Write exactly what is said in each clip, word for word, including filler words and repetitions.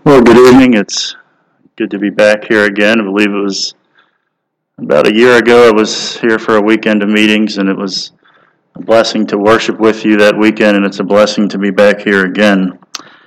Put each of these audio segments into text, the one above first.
Well, good evening. It's good to be back here again. I believe it was about a year ago I was here for a weekend of meetings, and it was a blessing to worship with you that weekend, and it's a blessing to be back here again.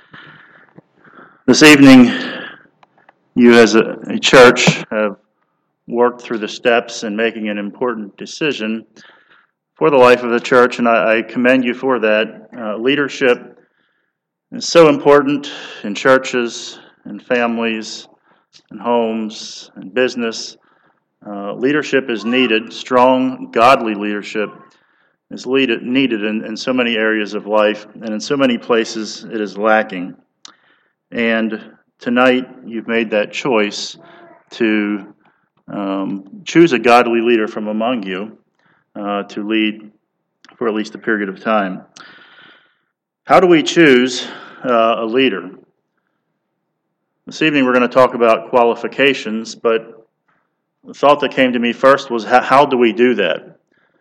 This evening, you as a, a church have worked through the steps in making an important decision for the life of the church, and I, I commend you for that. Uh, leadership is so important in churches and families and homes and business. Uh, leadership is needed. Strong, godly leadership is leaded, needed in, in so many areas of life, and in so many places it is lacking. And tonight you've made that choice to um, choose a godly leader from among you uh, to lead for at least a period of time. How do we choose uh, a leader? This evening we're going to talk about qualifications, but the thought that came to me first was how, how do we do that?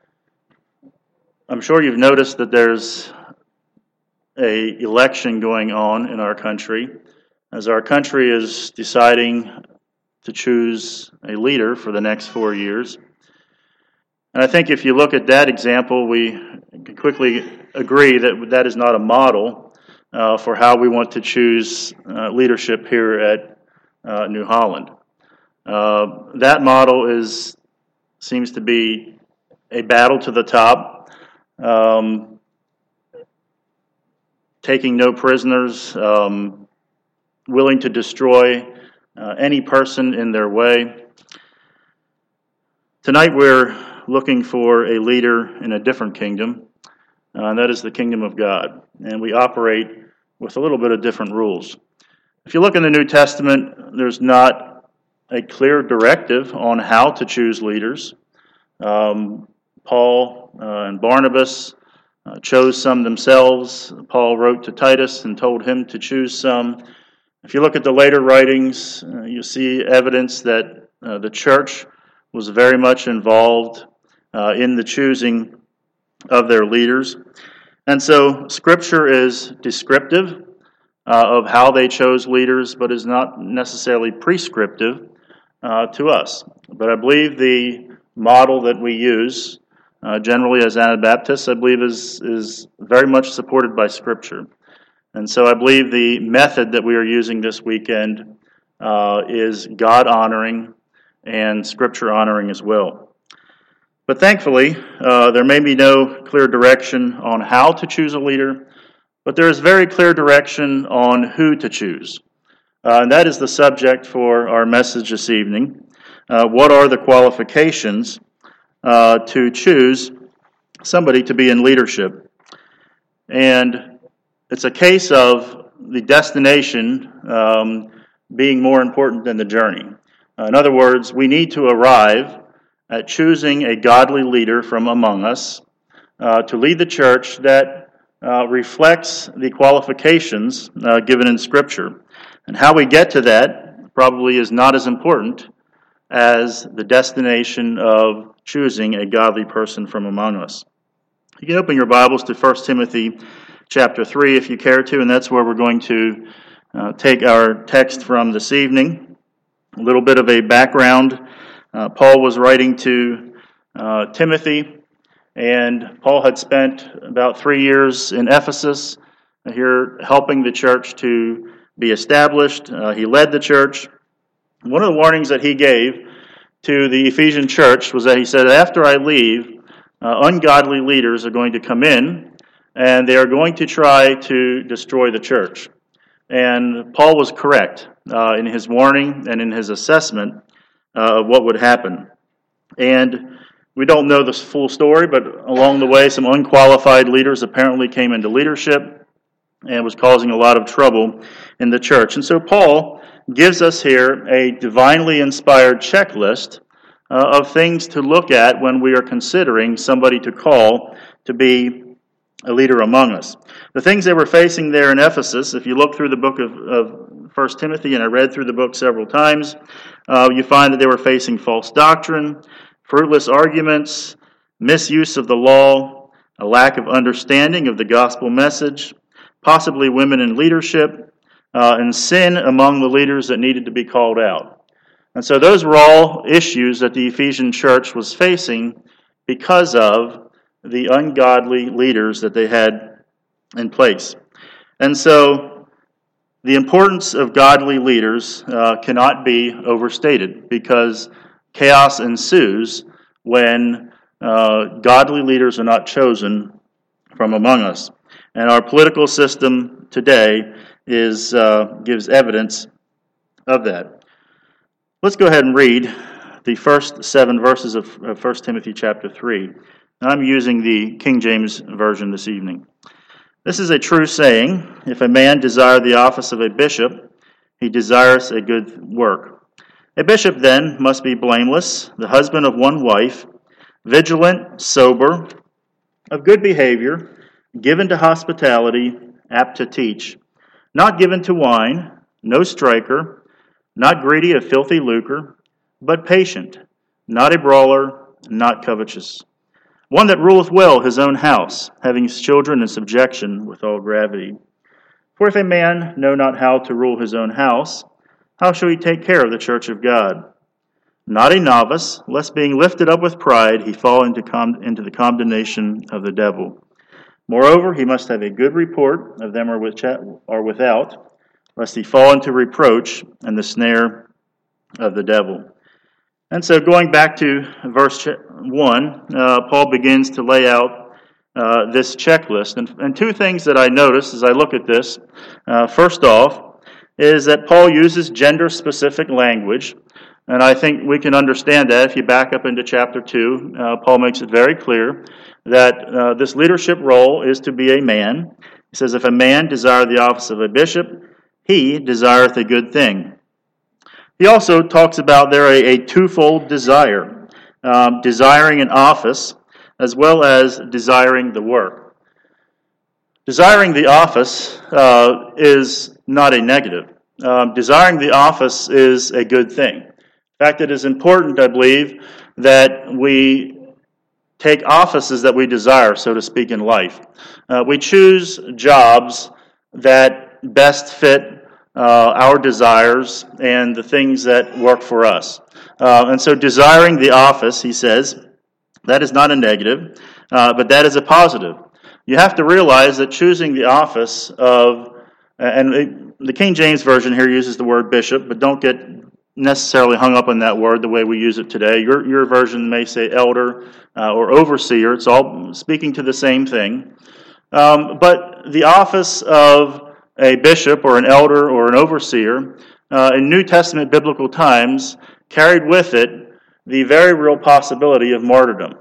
I'm sure you've noticed that there's a election going on in our country as our country is deciding to choose a leader for the next four years. And I think if you look at that example, we can quickly agree that that is not a model uh, for how we want to choose uh, leadership here at uh, New Holland. Uh, that model is seems to be a battle to the top, um, taking no prisoners, um, willing to destroy uh, any person in their way. Tonight we're looking for a leader in a different kingdom, uh, and that is the kingdom of God. And we operate with a little bit of different rules. If you look in the New Testament, there's not a clear directive on how to choose leaders. Um, Paul uh, and Barnabas uh, chose some themselves. Paul wrote to Titus and told him to choose some. If you look at the later writings, uh, you see evidence that uh, the church was very much involved uh, in the choosing of their leaders. And so Scripture is descriptive uh, of how they chose leaders, but is not necessarily prescriptive uh, to us. But I believe the model that we use, uh, generally as Anabaptists, I believe is, is very much supported by Scripture. And so I believe the method that we are using this weekend uh, is God-honoring and Scripture-honoring as well. But thankfully, uh, there may be no clear direction on how to choose a leader, but there is very clear direction on who to choose. Uh, and that is the subject for our message this evening. Uh, what are the qualifications uh, to choose somebody to be in leadership? And it's a case of the destination um, being more important than the journey. Uh, in other words, we need to arrive at choosing a godly leader from among us uh, to lead the church that uh, reflects the qualifications uh, given in Scripture. And how we get to that probably is not as important as the destination of choosing a godly person from among us. You can open your Bibles to First Timothy chapter three if you care to, and that's where we're going to uh, take our text from this evening. A little bit of a background. Uh, Paul was writing to uh, Timothy, and Paul had spent about three years in Ephesus uh, here helping the church to be established. Uh, he led the church. One of the warnings that he gave to the Ephesian church was that he said, after I leave, uh, ungodly leaders are going to come in, and they are going to try to destroy the church. And Paul was correct uh, in his warning and in his assessment uh, of what would happen. And we don't know the full story, but along the way, some unqualified leaders apparently came into leadership and was causing a lot of trouble in the church. And so Paul gives us here a divinely inspired checklist uh, of things to look at when we are considering somebody to call to be a leader among us. The things they were facing there in Ephesus, if you look through the book of, of First Timothy, and I read through the book several times, uh, you find that they were facing false doctrine, fruitless arguments, misuse of the law, a lack of understanding of the gospel message, possibly women in leadership, uh, and sin among the leaders that needed to be called out. And so those were all issues that the Ephesian church was facing because of the ungodly leaders that they had in place. And so the importance of godly leaders uh, cannot be overstated, because chaos ensues when uh, godly leaders are not chosen from among us. And our political system today is uh, gives evidence of that. Let's go ahead and read the first seven verses of, of First Timothy chapter three. And I'm using the King James Version this evening. This is a true saying: if a man desire the office of a bishop, he desireth a good work. A bishop then must be blameless, the husband of one wife, vigilant, sober, of good behavior, given to hospitality, apt to teach, not given to wine, no striker, not greedy of filthy lucre, but patient, not a brawler, not covetous. One that ruleth well his own house, having his children in subjection with all gravity. For if a man know not how to rule his own house, how shall he take care of the church of God? Not a novice, lest being lifted up with pride, he fall into, con- into the condemnation of the devil. Moreover, he must have a good report of them which are without, lest he fall into reproach and the snare of the devil. And so going back to verse one, uh, Paul begins to lay out uh, this checklist. And, and two things that I notice as I look at this, uh, first off, is that Paul uses gender-specific language. And I think we can understand that if you back up into chapter two. Uh, Paul makes it very clear that uh, this leadership role is to be a man. He says, if a man desire the office of a bishop, he desireth a good thing. He also talks about there a, a twofold desire, um, desiring an office as well as desiring the work. Desiring the office uh, is not a negative. Um, desiring the office is a good thing. In fact, it is important, I believe, that we take offices that we desire, so to speak, in life. Uh, we choose jobs that best fit Uh, our desires and the things that work for us. Uh, and so desiring the office, he says, that is not a negative, uh, but that is a positive. You have to realize that choosing the office of, and it, the King James Version here uses the word bishop, but don't get necessarily hung up on that word the way we use it today. Your, your version may say elder uh, or overseer. It's all speaking to the same thing. Um, but the office of a bishop or an elder or an overseer, uh, in New Testament biblical times, carried with it the very real possibility of martyrdom.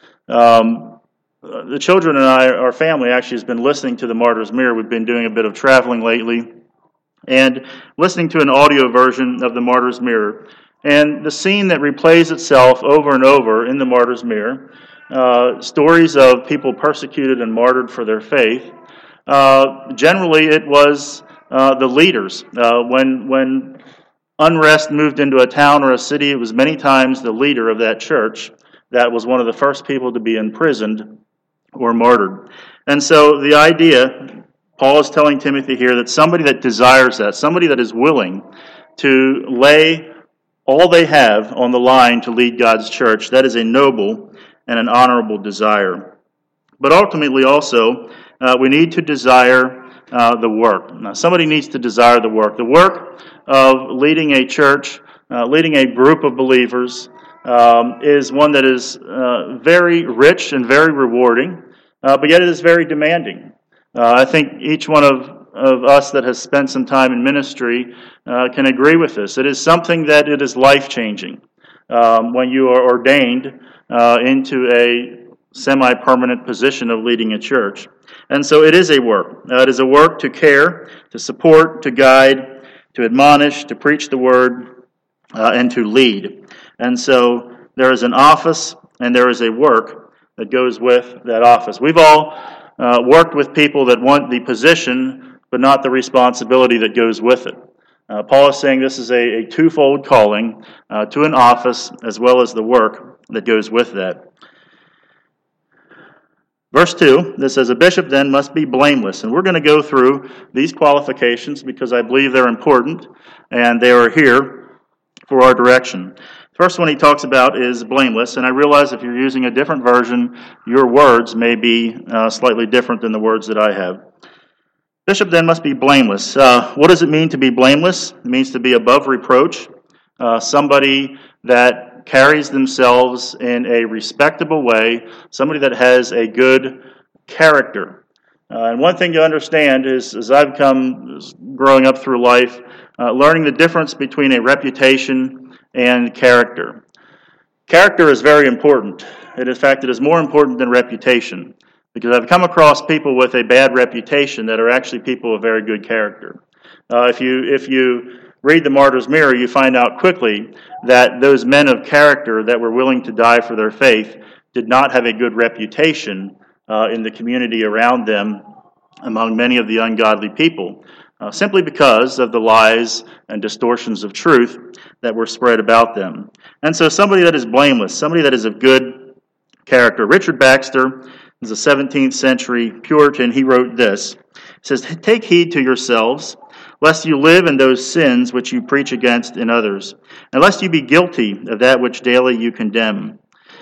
Um, the children and I, our family, actually has been listening to the Martyr's Mirror. We've been doing a bit of traveling lately, and listening to an audio version of the Martyr's Mirror. And the scene that replays itself over and over in the Martyr's Mirror, uh, stories of people persecuted and martyred for their faith. Uh, generally, it was uh, the leaders. Uh, when when unrest moved into a town or a city, it was many times the leader of that church that was one of the first people to be imprisoned or martyred. And so the idea, Paul is telling Timothy here, that somebody that desires that, somebody that is willing to lay all they have on the line to lead God's church, that is a noble and an honorable desire. But ultimately also, Uh, we need to desire uh, the work. Now, somebody needs to desire the work. The work of leading a church, uh, leading a group of believers, um, is one that is uh, very rich and very rewarding, uh, but yet it is very demanding. Uh, I think each one of, of us that has spent some time in ministry uh, can agree with this. It is something that it is life-changing um, when you are ordained uh, into a semi-permanent position of leading a church. And so it is a work. Uh, it is a work to care, to support, to guide, to admonish, to preach the word, uh, and to lead. And so there is an office and there is a work that goes with that office. We've all uh, worked with people that want the position, but not the responsibility that goes with it. Uh, Paul is saying this is a, a twofold calling uh, to an office as well as the work that goes with that. Verse two, this says, a bishop then must be blameless. And we're going to go through these qualifications because I believe they're important and they are here for our direction. The first one he talks about is blameless, and I realize if you're using a different version, your words may be uh, slightly different than the words that I have. Bishop then must be blameless. Uh, what does it mean to be blameless? It means to be above reproach, uh, somebody that carries themselves in a respectable way, somebody that has a good character. Uh, and one thing to understand is, as I've come growing up through life, uh, learning the difference between a reputation and character. Character is very important. And in fact, it is more important than reputation, because I've come across people with a bad reputation that are actually people of very good character. Uh, if you if you read the Martyr's Mirror, you find out quickly that those men of character that were willing to die for their faith did not have a good reputation uh, in the community around them among many of the ungodly people, uh, simply because of the lies and distortions of truth that were spread about them. And so somebody that is blameless, somebody that is of good character. Richard Baxter is a seventeenth century Puritan. He wrote this. He says, "Take heed to yourselves, lest you live in those sins which you preach against in others, and lest you be guilty of that which daily you condemn.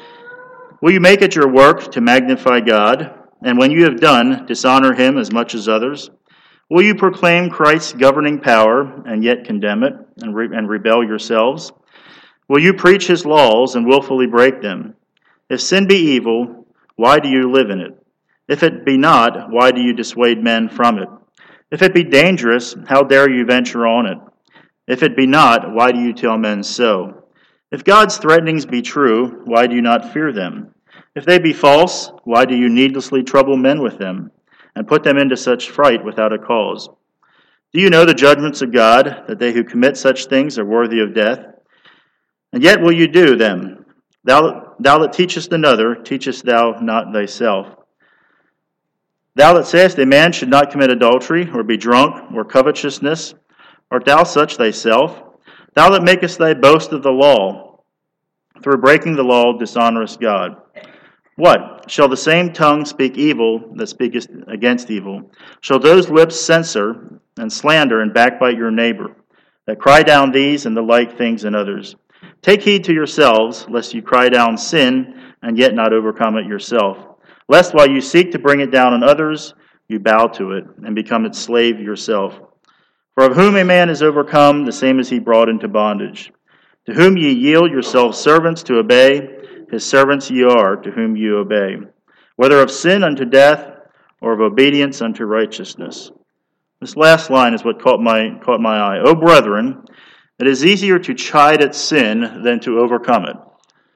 Will you make it your work to magnify God, and when you have done, dishonor him as much as others? Will you proclaim Christ's governing power, and yet condemn it, and, re- and rebel yourselves? Will you preach his laws, and willfully break them? If sin be evil, why do you live in it? If it be not, why do you dissuade men from it? If it be dangerous, how dare you venture on it? If it be not, why do you tell men so? If God's threatenings be true, why do you not fear them? If they be false, why do you needlessly trouble men with them, and put them into such fright without a cause? Do you know the judgments of God, that they who commit such things are worthy of death? And yet will you do them? Thou, thou that teachest another, teachest thou not thyself? Thou that sayest a man should not commit adultery, or be drunk, or covetousness, art thou such thyself? Thou that makest thy boast of the law, through breaking the law dishonorest God. What? Shall the same tongue speak evil that speaketh against evil? Shall those lips censure, and slander, and backbite your neighbor, that cry down these and the like things in others? Take heed to yourselves, lest you cry down sin, and yet not overcome it yourself. Lest while you seek to bring it down on others, you bow to it, and become its slave yourself. For of whom a man is overcome, the same is he brought into bondage. To whom ye yield yourselves servants to obey, his servants ye are, to whom you obey, whether of sin unto death, or of obedience unto righteousness." This last line is what caught my caught my eye. "O brethren, it is easier to chide at sin than to overcome it."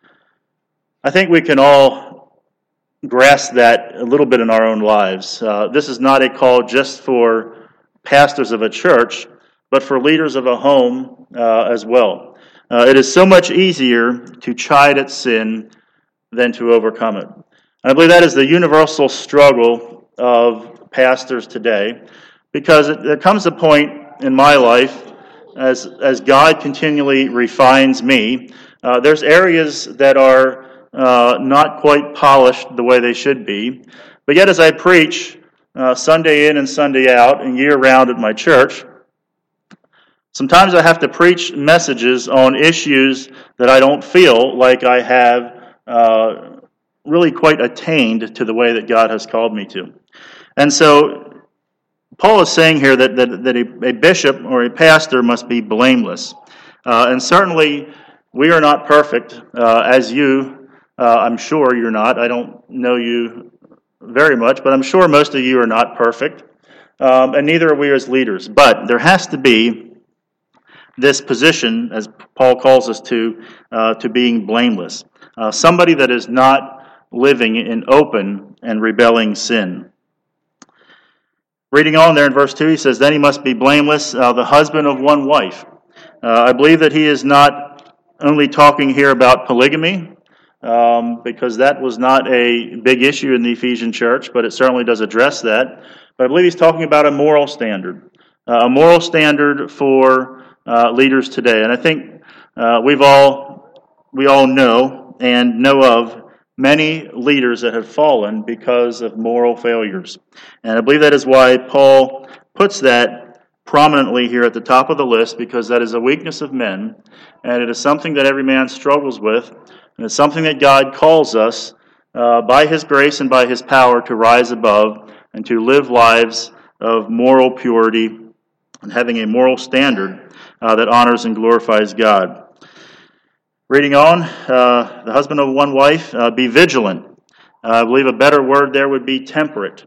I think we can all grasp that a little bit in our own lives. Uh, this is not a call just for pastors of a church, but for leaders of a home uh, as well. Uh, it is so much easier to chide at sin than to overcome it. And I believe that is the universal struggle of pastors today, because it, there comes a point in my life, as as God continually refines me, uh, there's areas that are uh, not quite polished the way they should be. But yet as I preach uh, Sunday in and Sunday out and year round at my church, sometimes I have to preach messages on issues that I don't feel like I have uh, really quite attained to the way that God has called me to. And so Paul is saying here that, that, that a, a bishop or a pastor must be blameless. Uh, and certainly we are not perfect, uh, as you, uh, I'm sure you're not. I don't know you very much, but I'm sure most of you are not perfect. Um, and neither are we as leaders. But there has to be this position, as Paul calls us to, uh, to being blameless. Uh, somebody that is not living in open and rebelling sin. Reading on there in verse two, he says, "Then he must be blameless, uh, the husband of one wife." Uh, I believe that he is not only talking here about polygamy, um, because that was not a big issue in the Ephesian church, but it certainly does address that. But I believe he's talking about a moral standard, uh, a moral standard for uh, leaders today. And I think uh, we've all we all know and know of many leaders that have fallen because of moral failures. And I believe that is why Paul puts that prominently here at the top of the list, because that is a weakness of men, and it is something that every man struggles with, and it's something that God calls us uh, by His grace and by His power to rise above and to live lives of moral purity and having a moral standard uh, that honors and glorifies God. Reading on, uh, the husband of one wife, uh, be vigilant. Uh, I believe a better word there would be temperate.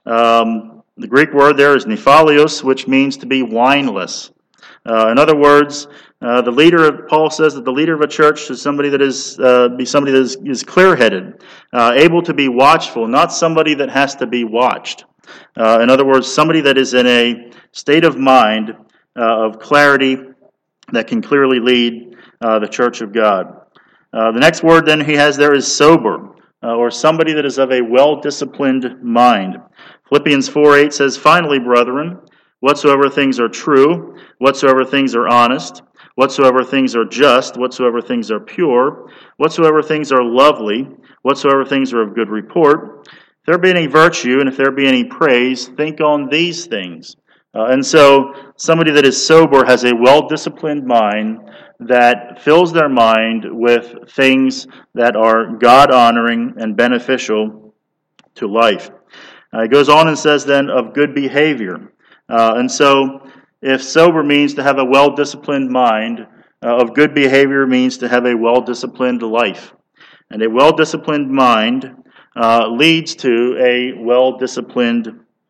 Um, the Greek word there is nephalios, which means to be wineless. Uh, in other words, uh, the leader of Paul says that the leader of a church is somebody that is uh, be somebody that is, is clear-headed, uh, able to be watchful, not somebody that has to be watched. Uh, in other words, somebody that is in a state of mind uh, of clarity that can clearly lead Uh, the church of God. Uh, the next word then he has there is sober, uh, or somebody that is of a well-disciplined mind. Philippians four eight says, finally, brethren, whatsoever things are true, whatsoever things are honest, whatsoever things are just, whatsoever things are pure, whatsoever things are lovely, whatsoever things are of good report, if there be any virtue and if there be any praise, think on these things. Uh, and so somebody that is sober has a well-disciplined mind that fills their mind with things that are God-honoring and beneficial to life. Uh, it goes on and says then of good behavior. Uh, and so if sober means to have a well-disciplined mind, uh, of good behavior means to have a well-disciplined life. And a well-disciplined mind uh, leads to a well-disciplined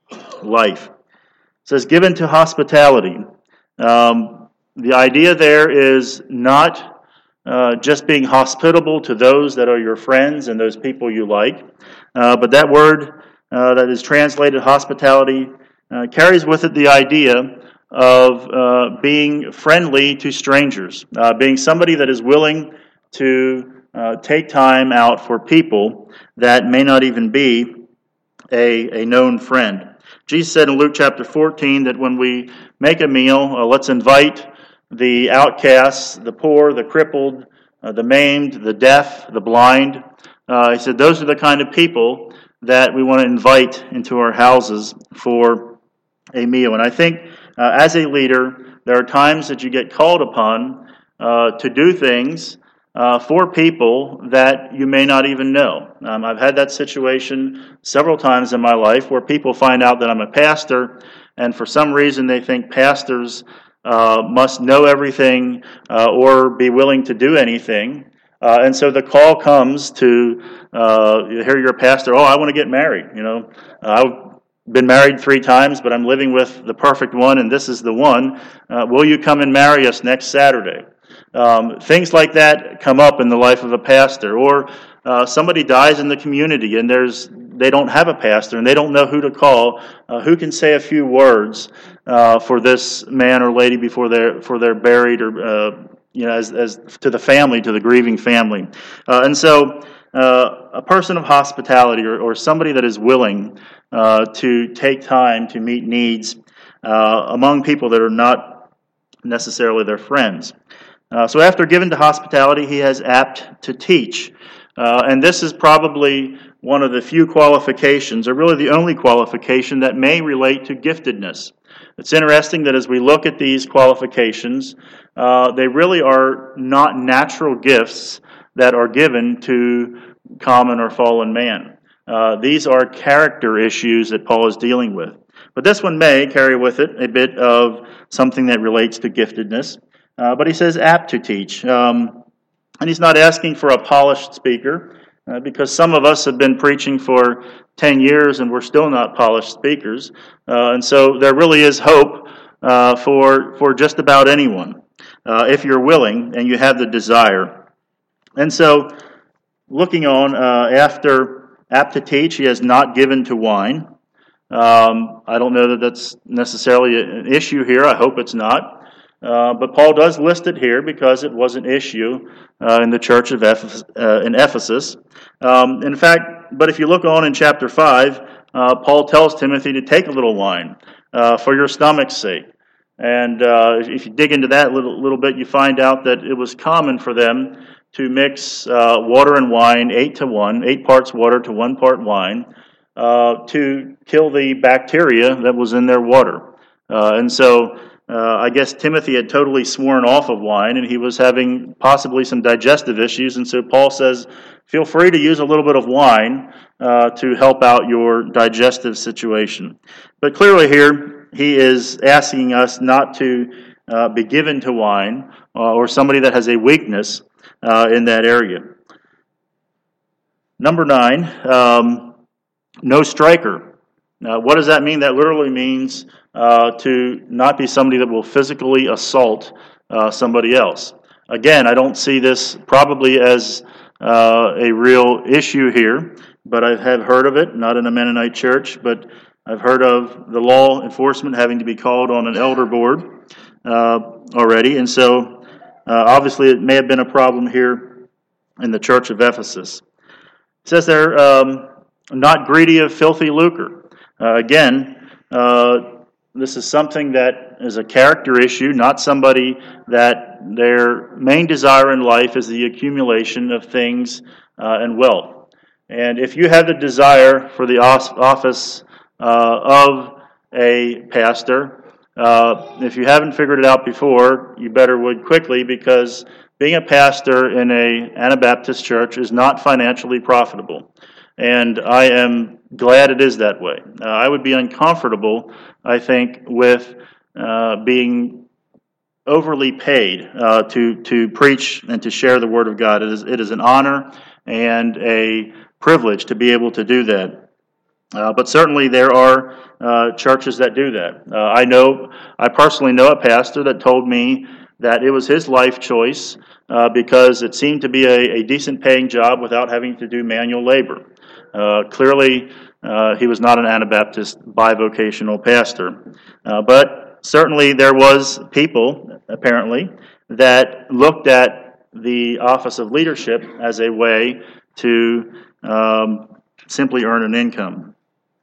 life. It says, given to hospitality. Um, the idea there is not uh, just being hospitable to those that are your friends and those people you like, uh, but that word uh, that is translated hospitality uh, carries with it the idea of uh, being friendly to strangers, uh, being somebody that is willing to uh, take time out for people that may not even be a, a known friend. Jesus said in Luke chapter fourteen that when we make a meal, uh, let's invite the outcasts, the poor, the crippled, uh, the maimed, the deaf, the blind. Uh, he said those are the kind of people that we want to invite into our houses for a meal. And I think uh, as a leader, there are times that you get called upon uh, to do things uh, for people that you may not even know. Um, I've had that situation several times in my life where people find out that I'm a pastor, and for some reason they think pastors uh, must know everything uh, or be willing to do anything. Uh, and so the call comes to uh, hear your pastor, oh, I want to get married. You know, uh, I've been married three times, but I'm living with the perfect one, and this is the one. Uh, will you come and marry us next Saturday? Um, things like that come up in the life of a pastor. Or uh, somebody dies in the community, and there's they don't have a pastor, and they don't know who to call. Uh, who can say a few words uh, for this man or lady before they're for they're buried, or uh, you know, as as to the family, to the grieving family. Uh, and so, uh, a person of hospitality, or, or somebody that is willing uh, to take time to meet needs uh, among people that are not necessarily their friends. Uh, so after given to hospitality, he has apt to teach. Uh, and this is probably one of the few qualifications, or really the only qualification, that may relate to giftedness. It's interesting that as we look at these qualifications, uh, they really are not natural gifts that are given to common or fallen man. Uh, these are character issues that Paul is dealing with. But this one may carry with it a bit of something that relates to giftedness. Uh, but he says apt to teach. Um, and he's not asking for a polished speaker, uh, because some of us have been preaching for ten years and we're still not polished speakers. Uh, and so there really is hope uh, for, for just about anyone, uh, if you're willing and you have the desire. And so, looking on, uh, after apt to teach, he has not given to wine. Um, I don't know that that's necessarily an issue here. I hope it's not. Uh, but Paul does list it here because it was an issue uh, in the church of Ephes- uh, in Ephesus. Um, in fact, but if you look on in chapter five, uh, Paul tells Timothy to take a little wine uh, for your stomach's sake. And uh, if you dig into that a little, little bit, you find out that it was common for them to mix uh, water and wine eight to one, eight parts water to one part wine, uh, to kill the bacteria that was in their water. Uh, and so uh, I guess Timothy had totally sworn off of wine, and he was having possibly some digestive issues. And so Paul says, feel free to use a little bit of wine uh, to help out your digestive situation. But clearly here, he is asking us not to uh, be given to wine uh, or somebody that has a weakness uh, in that area. Number nine, um, no striker. Now, what does that mean? That literally means uh, to not be somebody that will physically assault uh, somebody else. Again, I don't see this probably as uh, a real issue here, but I have heard of it, not in a Mennonite church, but I've heard of the law enforcement having to be called on an elder board uh, already, and so uh, obviously it may have been a problem here in the church of Ephesus. It says there, um, not greedy of filthy lucre. Uh, again, uh, this is something that is a character issue, not somebody that their main desire in life is the accumulation of things uh, and wealth. And if you have the desire for the office uh, of a pastor, uh, if you haven't figured it out before, you better would quickly, because being a pastor in a Anabaptist church is not financially profitable. And I am glad it is that way. Uh, I would be uncomfortable, I think, with uh, being overly paid uh, to to preach and to share the Word of God. It is it is an honor and a privilege to be able to do that. Uh, but certainly there are uh, churches that do that. Uh, I know, I personally know a pastor that told me that it was his life choice uh, because it seemed to be a, a decent paying job without having to do manual labor. Uh, clearly, uh, he was not an Anabaptist bivocational pastor. Uh, but certainly there was people, apparently, that looked at the office of leadership as a way to um, simply earn an income.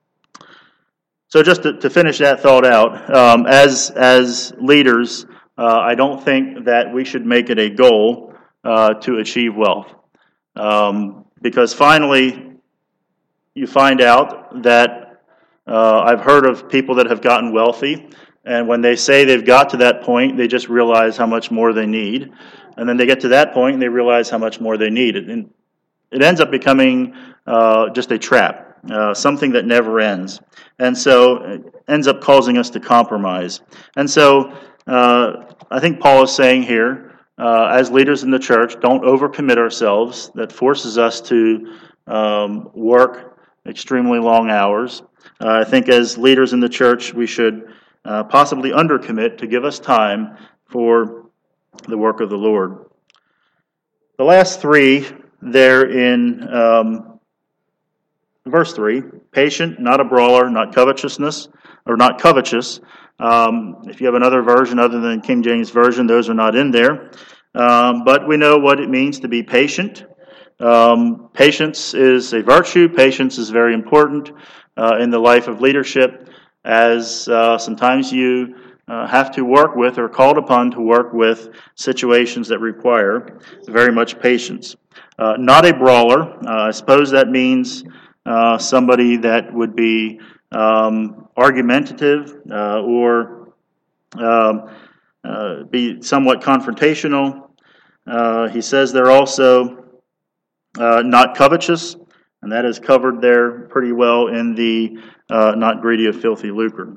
So just to, to finish that thought out, um, as as leaders, uh, I don't think that we should make it a goal uh, to achieve wealth. Um, because finally, you find out that uh, I've heard of people that have gotten wealthy, and when they say they've got to that point, they just realize how much more they need. And then they get to that point, and they realize how much more they need. And it ends up becoming uh, just a trap, uh, something that never ends. And so it ends up causing us to compromise. And so uh, I think Paul is saying here, uh, as leaders in the church, don't overcommit ourselves. That forces us to um, work extremely long hours. Uh, I think as leaders in the church, we should uh, possibly undercommit to give us time for the work of the Lord. The last three there in um, verse three, patient, not a brawler, not covetousness, or not covetous. Um, if you have another version other than King James Version, those are not in there. Um, but we know what it means to be patient. Um, patience is a virtue. Patience is very important uh, in the life of leadership, as uh, sometimes you uh, have to work with or called upon to work with situations that require very much patience. Uh, not a brawler. Uh, I suppose that means uh, somebody that would be um, argumentative uh, or um, uh, be somewhat confrontational. Uh, he says they're also Uh, not covetous, and that is covered there pretty well in the uh, not greedy of filthy lucre.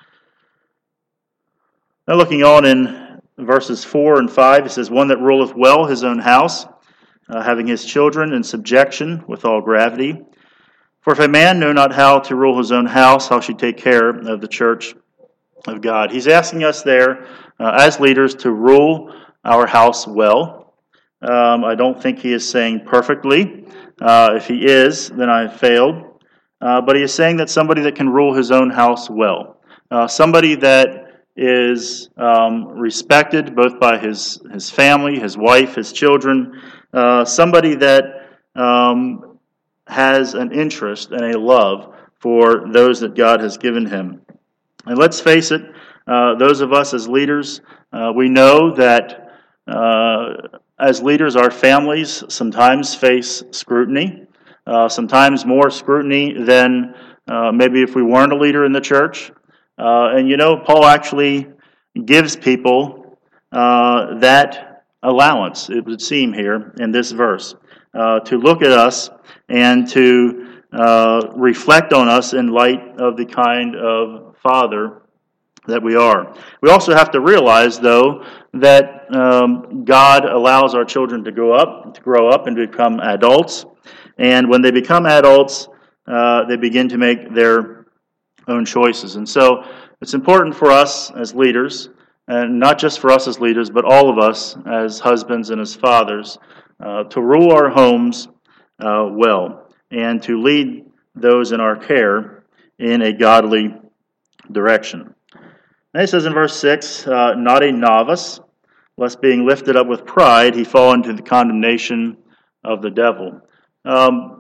Now looking on in verses four and five, it says, one that ruleth well his own house, uh, having his children in subjection with all gravity. For if a man know not how to rule his own house, how should he take care of the church of God? He's asking us there, uh, as leaders, to rule our house well. Um, I don't think he is saying perfectly. Uh, if he is, then I failed. Uh, but he is saying that somebody that can rule his own house well. Uh, somebody that is um, respected both by his, his family, his wife, his children. Uh, somebody that um, has an interest and a love for those that God has given him. And let's face it, uh, those of us as leaders, uh, we know that Uh, as leaders, our families sometimes face scrutiny, uh, sometimes more scrutiny than uh, maybe if we weren't a leader in the church. Uh, and you know, Paul actually gives people uh, that allowance, it would seem here in this verse, uh, to look at us and to uh, reflect on us in light of the kind of father that we are. We also have to realize, though, that um, God allows our children to grow up, to grow up and become adults. And when they become adults, uh, they begin to make their own choices. And so it's important for us as leaders, and not just for us as leaders, but all of us as husbands and as fathers, uh, to rule our homes uh, well and to lead those in our care in a godly direction. And he says in verse six, uh, not a novice, lest being lifted up with pride, he fall into the condemnation of the devil. Um,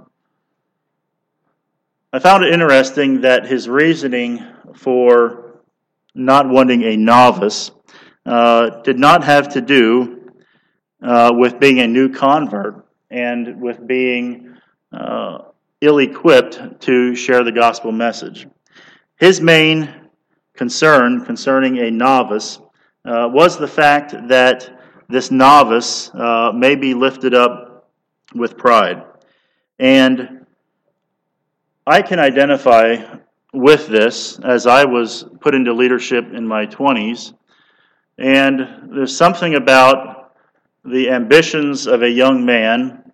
I found it interesting that his reasoning for not wanting a novice uh, did not have to do uh, with being a new convert and with being uh, ill-equipped to share the gospel message. His main concern concerning a novice uh, was the fact that this novice uh, may be lifted up with pride. And I can identify with this as I was put into leadership in my twenties, and there's something about the ambitions of a young man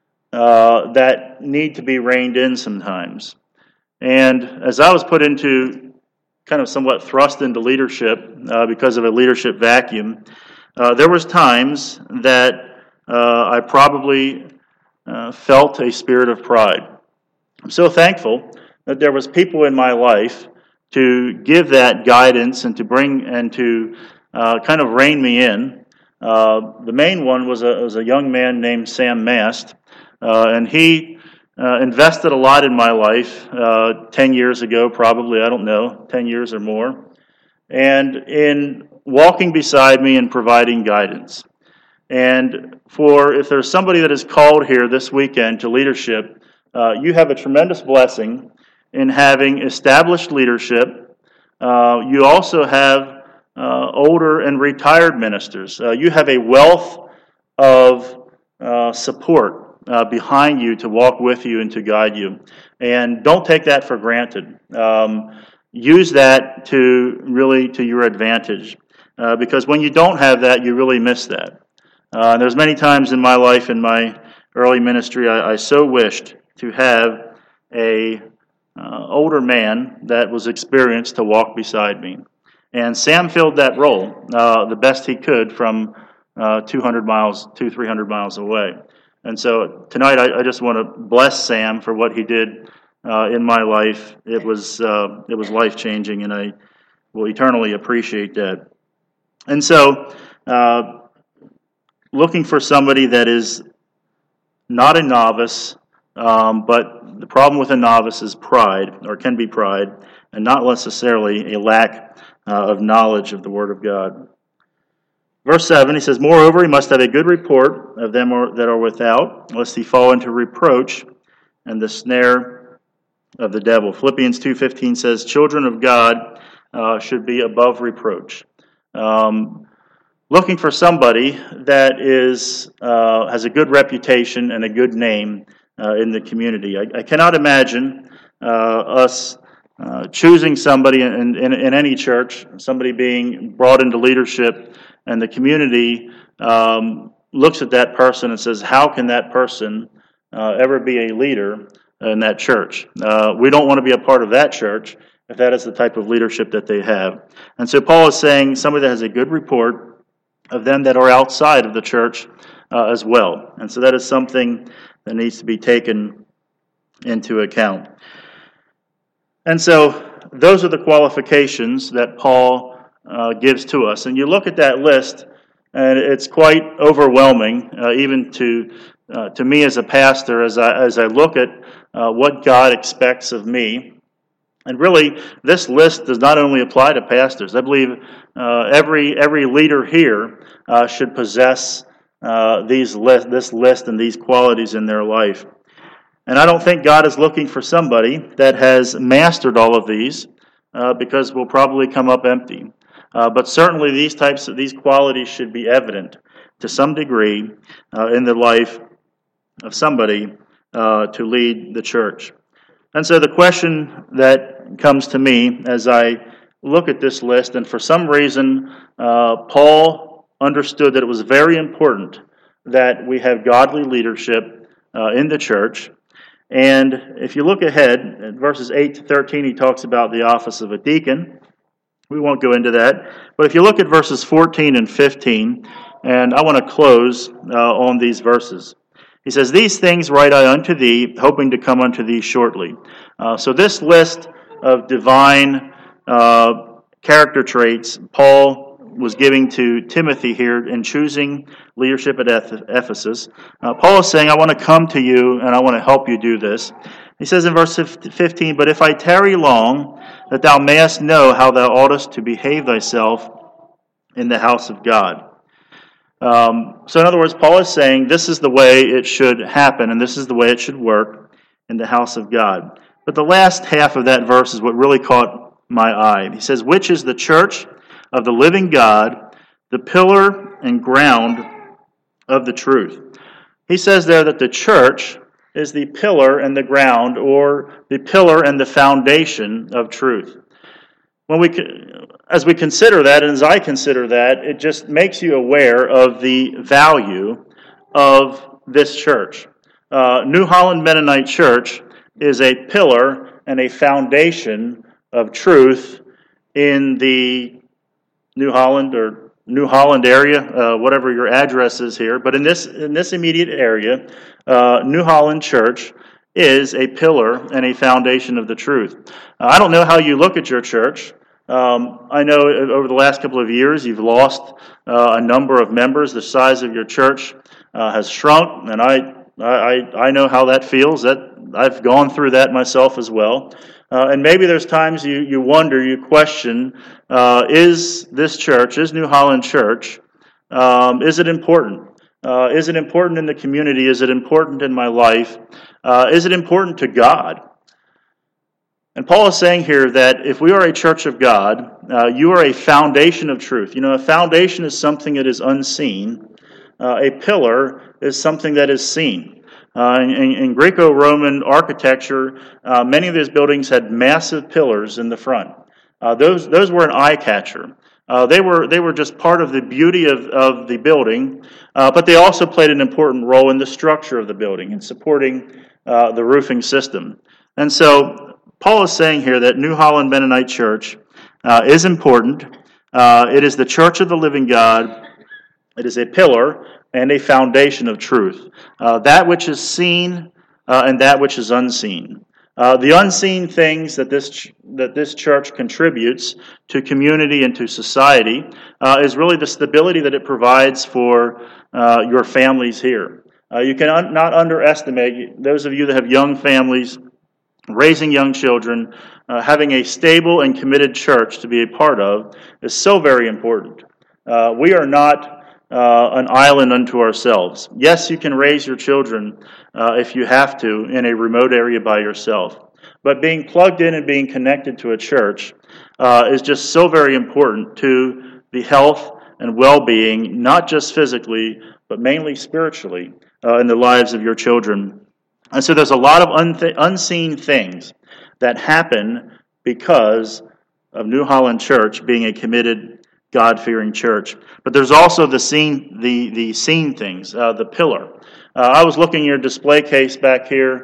uh, that need to be reined in sometimes. And as I was put into kind of somewhat thrust into leadership uh, because of a leadership vacuum, uh, there was times that uh, I probably uh, felt a spirit of pride. I'm so thankful that there was people in my life to give that guidance and to bring and to uh, kind of rein me in. Uh, the main one was a, was a young man named Sam Mast, uh, and he Uh, invested a lot in my life, uh, ten years ago probably, I don't know, ten years or more, and in walking beside me and providing guidance. And for, if there's somebody that is called here this weekend to leadership, uh, you have a tremendous blessing in having established leadership. Uh, you also have uh, older and retired ministers. Uh, you have a wealth of uh, support Uh, behind you to walk with you and to guide you. And don't take that for granted. Um, use that to really to your advantage. Uh, because when you don't have that, you really miss that. Uh, there's many times in my life, in my early ministry, I, I so wished to have a uh, older man that was experienced to walk beside me. And Sam filled that role uh, the best he could from uh, two hundred miles, two, three hundred miles away. And so tonight I, I just want to bless Sam for what he did uh, in my life. It was uh, it was life-changing, and I will eternally appreciate that. And so uh, looking for somebody that is not a novice, um, but the problem with a novice is pride, or can be pride, and not necessarily a lack uh, of knowledge of the Word of God. Verse seven, he says, moreover, he must have a good report of them that are without, lest he fall into reproach and the snare of the devil. Philippians two fifteen says, children of God uh, should be above reproach. Um, looking for somebody that is uh, has a good reputation and a good name uh, in the community. I, I cannot imagine uh, us uh, choosing somebody in, in, in any church, somebody being brought into leadership, and the community um, looks at that person and says, how can that person uh, ever be a leader in that church? Uh, we don't want to be a part of that church if that is the type of leadership that they have. And so Paul is saying somebody that has a good report of them that are outside of the church uh, as well. And so that is something that needs to be taken into account. And so those are the qualifications that Paul Uh, gives to us. And you look at that list, and it's quite overwhelming, uh, even to uh, to me as a pastor, as I as I look at uh, what God expects of me. And really, this list does not only apply to pastors. I believe uh, every every leader here uh, should possess uh, these list, this list and these qualities in their life. And I don't think God is looking for somebody that has mastered all of these, uh, because we'll probably come up empty. Uh, but certainly these types of these qualities should be evident to some degree uh, in the life of somebody uh, to lead the church. And so the question that comes to me as I look at this list, and for some reason uh, Paul understood that it was very important that we have godly leadership uh, in the church. And if you look ahead, at verses eight to thirteen, he talks about the office of a deacon. We won't go into that. But if you look at verses fourteen and fifteen, and I want to close uh, on these verses. He says, "These things write I unto thee, hoping to come unto thee shortly." Uh, so this list of divine uh, character traits, Paul was giving to Timothy here in choosing leadership at Ephesus. Uh, Paul is saying, I want to come to you and I want to help you do this. He says in verse fifteen, "But if I tarry long, that thou mayest know how thou oughtest to behave thyself in the house of God." Um, so in other words, Paul is saying this is the way it should happen and this is the way it should work in the house of God. But the last half of that verse is what really caught my eye. He says, "Which is the church of the living God, the pillar and ground of the truth." He says there that the church is the pillar and the ground, or the pillar and the foundation of truth. When we, as we consider that, and as I consider that, it just makes you aware of the value of this church. Uh, New Holland Mennonite Church is a pillar and a foundation of truth in the New Holland or New Holland area, uh, whatever your address is here. But in this in this immediate area, uh, New Holland Church is a pillar and a foundation of the truth. Uh, I don't know how you look at your church. Um, I know over the last couple of years you've lost uh, a number of members. The size of your church uh, has shrunk, and I, I I know how that feels. That I've gone through that myself as well. Uh, and maybe there's times you, you wonder, you question, uh, is this church, is New Holland Church, um, is it important? Uh, is it important in the community? Is it important in my life? Uh, is it important to God? And Paul is saying here that if we are a church of God, uh, you are a foundation of truth. You know, a foundation is something that is unseen. Uh, a pillar is something that is seen. Uh, in, in Greco-Roman architecture, uh, many of these buildings had massive pillars in the front. Uh, those those were an eye catcher. Uh, they were they were just part of the beauty of, of the building, uh, but they also played an important role in the structure of the building and supporting uh, the roofing system. And so Paul is saying here that New Holland Mennonite Church uh, is important. Uh, it is the church of the living God. It is a pillar and a foundation of truth. Uh, that which is seen uh, and that which is unseen. Uh, the unseen things that this ch- that this church contributes to community and to society uh, is really the stability that it provides for uh, your families here. Uh, you cannot un- not underestimate, those of you that have young families, raising young children, uh, having a stable and committed church to be a part of is so very important. Uh, we are not Uh, an island unto ourselves. Yes, you can raise your children uh, if you have to in a remote area by yourself. But being plugged in and being connected to a church uh, is just so very important to the health and well-being, not just physically, but mainly spiritually uh, in the lives of your children. And so there's a lot of un- unseen things that happen because of New Holland Church being a committed, God-fearing church. But there's also the seen, the the seen things, uh, the pillar. Uh, I was looking at your display case back here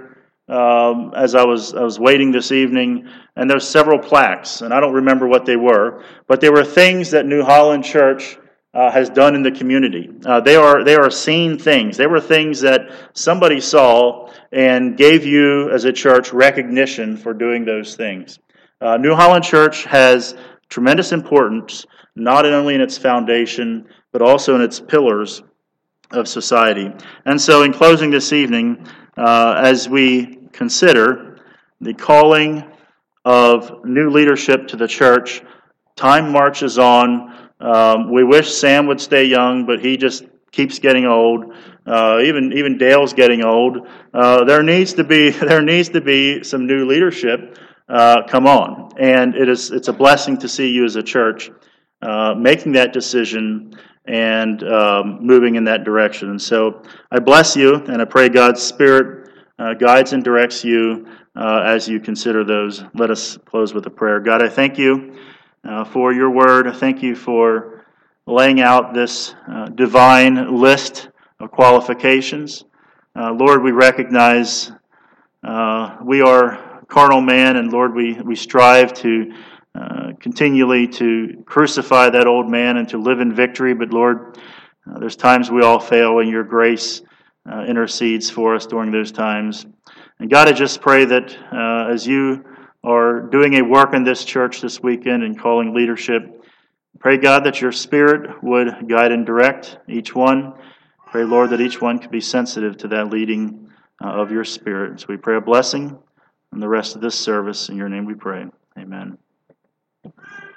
um, as I was I was waiting this evening, and there's several plaques, and I don't remember what they were, but they were things that New Holland Church uh, has done in the community. Uh, they are they are seen things. They were things that somebody saw and gave you as a church recognition for doing those things. Uh, New Holland Church has tremendous importance, not only in its foundation, but also in its pillars of society. And so in closing this evening, uh, as we consider the calling of new leadership to the church, time marches on. Um, we wish Sam would stay young, but he just keeps getting old. Uh, even even Dale's getting old. Uh, there needs to be there needs to be some new leadership uh, come on, and it is it's a blessing to see you as a church uh, making that decision and um, moving in that direction. And so I bless you, and I pray God's Spirit uh, guides and directs you uh, as you consider those. Let us close with a prayer. God, I thank you uh, for your word. I thank you for laying out this uh, divine list of qualifications. Uh, Lord, we recognize uh, we are carnal man, and Lord, we, we strive to uh, continually to crucify that old man and to live in victory. But Lord, uh, there's times we all fail, and your grace uh, intercedes for us during those times. And God, I just pray that uh, as you are doing a work in this church this weekend and calling leadership, pray, God, that your Spirit would guide and direct each one. Pray, Lord, that each one could be sensitive to that leading uh, of your Spirit. So we pray a blessing on the rest of this service. In your name we pray. Amen.